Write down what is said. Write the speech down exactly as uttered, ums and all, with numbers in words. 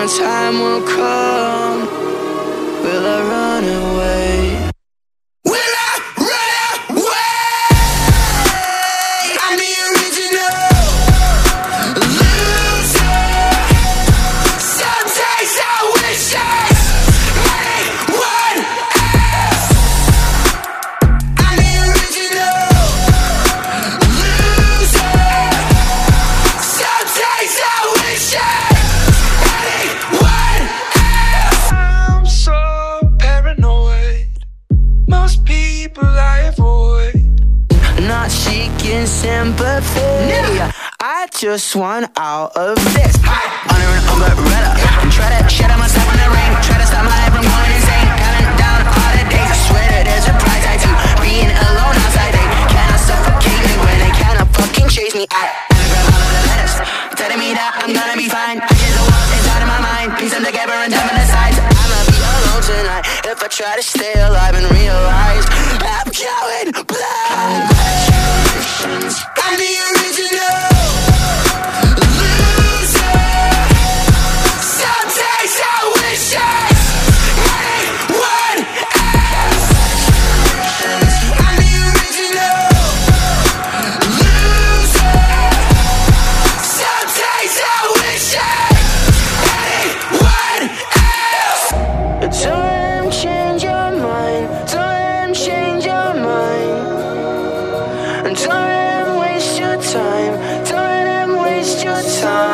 my time will come. Will I run away? Will I run away? I'm the original loser. Some days I wish I had anyone else. I'm the original loser. Some days I wish I had anyone else. I'm so paranoid. Most people I avoid. Not seeking sympathy. No. I just want out of this. Under an umbrella. Try to shut out myself in the rain. Try to stop my head from going insane. Counting down all the days. I swear that there's a price I do. Being alone outside, they cannot suffocate me when they cannot fucking chase me. I grab all of the letters, telling me that I'm gonna be fine. I hear the walls inside of my mind, piece them together and dumb in the sides. I'ma be alone tonight if I try to stay alive and realize I'm going blind. Congratulations, I'm the original loser. Some days I wish I had anyone else. I'm the original loser. Some days I wish I had anyone else. Don't change your mind. Don't change your mind. Don't waste your time. Don't waste your time.